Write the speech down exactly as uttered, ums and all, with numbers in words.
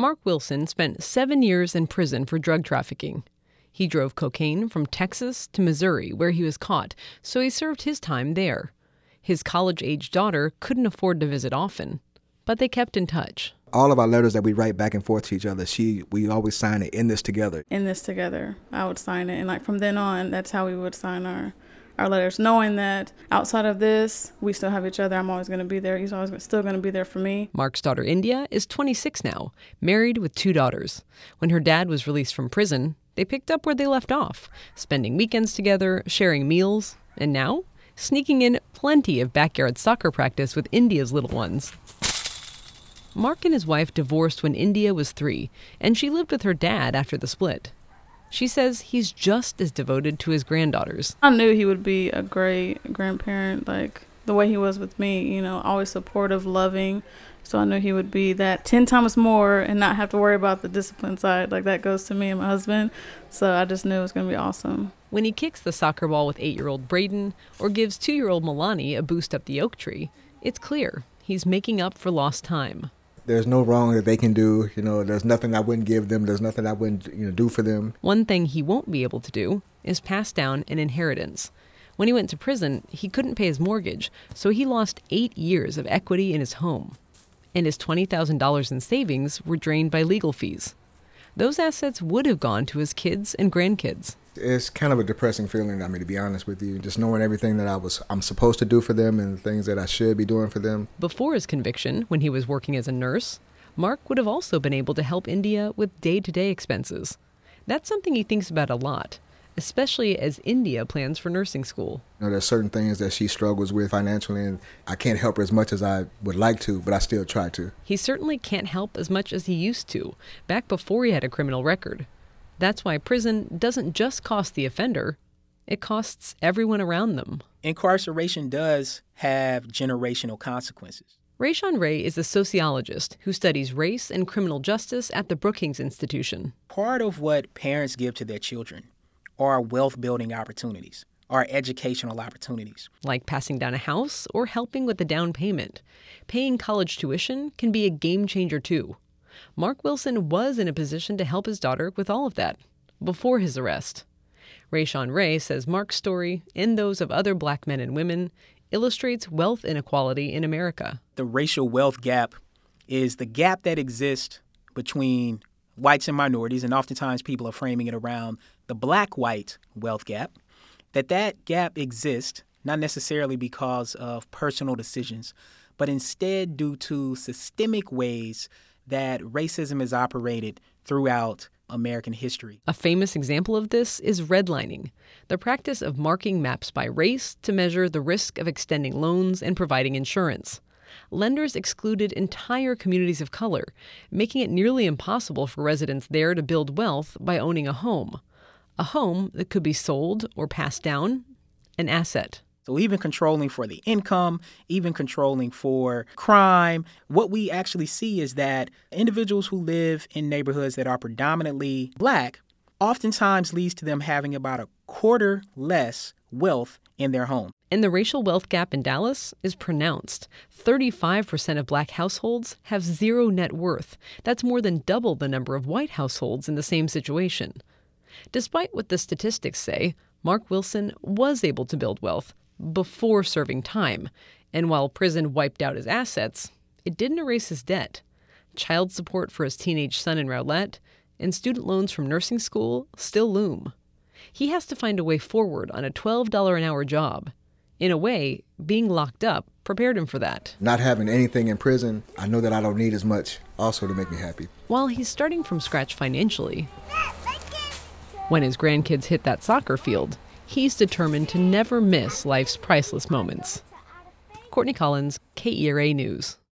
Mark Wilson spent seven years in prison for drug trafficking. He drove cocaine from Texas to Missouri, where he was caught, so he served his time there. His college-age daughter couldn't afford to visit often, but they kept in touch. All of our letters that we write back and forth to each other, she we always sign it, "In this together." In this together. I would sign it. And like from then on, that's how we would sign our, our letters, knowing that outside of this, we still have each other. I'm always going to be there. He's always still going to be there for me. Mark's daughter, India, is twenty-six now, married with two daughters. When her dad was released from prison, they picked up where they left off, spending weekends together, sharing meals, and now sneaking in plenty of backyard soccer practice with India's little ones. Mark and his wife divorced when India was three, and she lived with her dad after the split. She says he's just as devoted to his granddaughters. I knew he would be a great grandparent, like the way he was with me, you know, always supportive, loving. So I knew he would be that ten times more and not have to worry about the discipline side. Like that goes to me and my husband. So I just knew it was going to be awesome. When he kicks the soccer ball with eight-year-old Braden or gives two-year-old Milani a boost up the oak tree, it's clear he's making up for lost time. There's no wrong that they can do. You know, there's nothing I wouldn't give them. There's nothing I wouldn't, you know, do for them. One thing he won't be able to do is pass down an inheritance. When he went to prison, he couldn't pay his mortgage, so he lost eight years of equity in his home. And his twenty thousand dollars in savings were drained by legal fees. Those assets would have gone to his kids and grandkids. It's kind of a depressing feeling, I mean, to be honest with you, just knowing everything that I was, I'm supposed to do for them and things that I should be doing for them. Before his conviction, when he was working as a nurse, Mark would have also been able to help India with day-to-day expenses. That's something he thinks about a lot, especially as India plans for nursing school. You know, there's certain things that she struggles with financially, and I can't help her as much as I would like to, but I still try to. He certainly can't help as much as he used to, back before he had a criminal record. That's why prison doesn't just cost the offender, it costs everyone around them. Incarceration does have generational consequences. Rayshawn Ray is a sociologist who studies race and criminal justice at the Brookings Institution. Part of what parents give to their children are wealth-building opportunities, are educational opportunities. Like passing down a house or helping with the down payment. Paying college tuition can be a game changer too. Mark Wilson was in a position to help his daughter with all of that before his arrest. Rayshawn Ray says Mark's story, and those of other black men and women, illustrates wealth inequality in America. The racial wealth gap is the gap that exists between whites and minorities, and oftentimes people are framing it around the black-white wealth gap, that that gap exists not necessarily because of personal decisions, but instead due to systemic ways that racism is operated throughout American history. A famous example of this is redlining, the practice of marking maps by race to measure the risk of extending loans and providing insurance. Lenders excluded entire communities of color, making it nearly impossible for residents there to build wealth by owning a home. A home that could be sold or passed down, an asset. So even controlling for the income, even controlling for crime, what we actually see is that individuals who live in neighborhoods that are predominantly black oftentimes leads to them having about a quarter less wealth in their home. And the racial wealth gap in Dallas is pronounced. thirty-five percent of black households have zero net worth. That's more than double the number of white households in the same situation. Despite what the statistics say, Mark Wilson was able to build wealth before serving time. And while prison wiped out his assets, it didn't erase his debt. Child support for his teenage son in Rowlett and student loans from nursing school still loom. He has to find a way forward on a twelve dollars an hour job. In a way, being locked up prepared him for that. Not having anything in prison, I know that I don't need as much also to make me happy. While he's starting from scratch financially, when his grandkids hit that soccer field, he's determined to never miss life's priceless moments. Courtney Collins, K E R A News.